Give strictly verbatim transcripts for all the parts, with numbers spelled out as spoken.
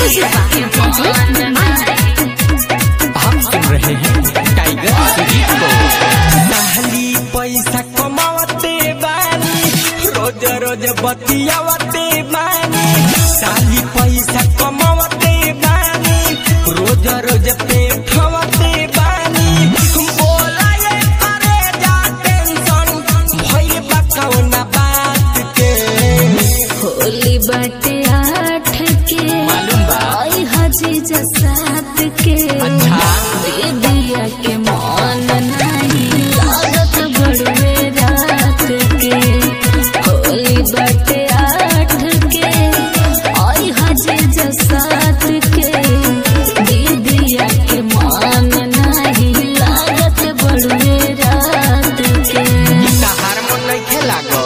आप सुन रहे हैं टाइगर सुजीत को। पहली पैसा कमावते बानी, रोज रोज बतियावते बानी। साली पैसा कमावते बानी, रोज रोज पेटवते बानी। बोला ये करे जा टेंशन भइल बा कौना बात के। होली बाटे आठ के मालूम बा आई हाजी जसात के। अच्छा दीदिया के मन नहीं लागत बड़वे रात के। होली बाटे आठ के आई हाजी जसात के। दीदिया के मन नहीं लागत बड़वे रात के। हारमोन नहीं खेला गो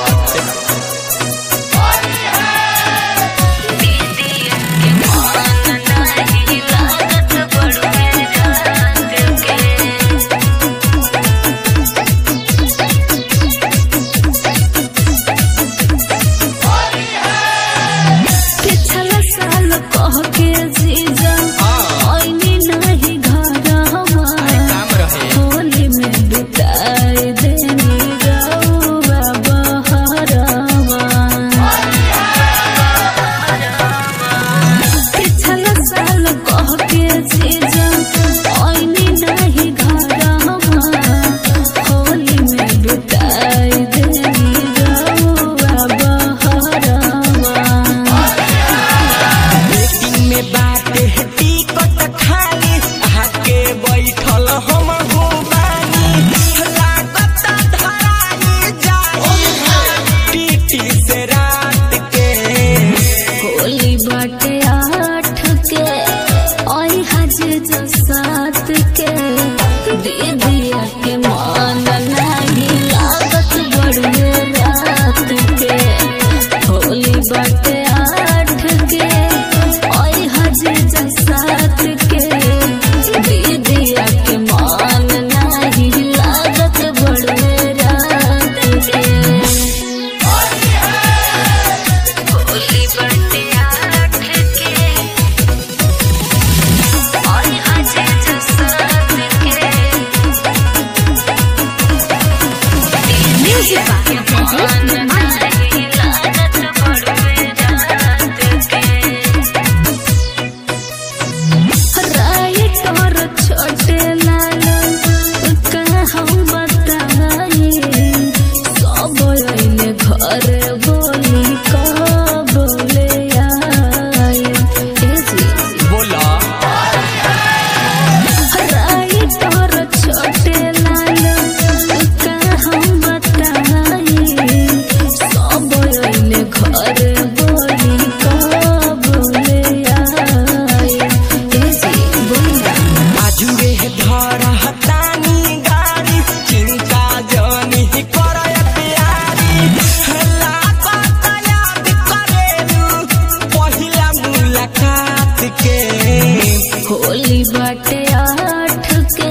होली बाटे आठ के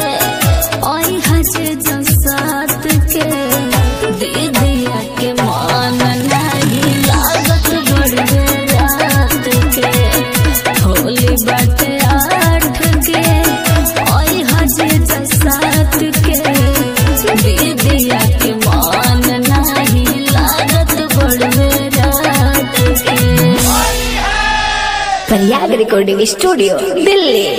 आई हाजी जसात के। दीदिया के मन नहीं लागत बड़वे रात के। होली बाटे आठ के आई हाजी जसात के। दीदिया के मन नहीं लागत बड़वे रात के। Prayag recording studio Delhi.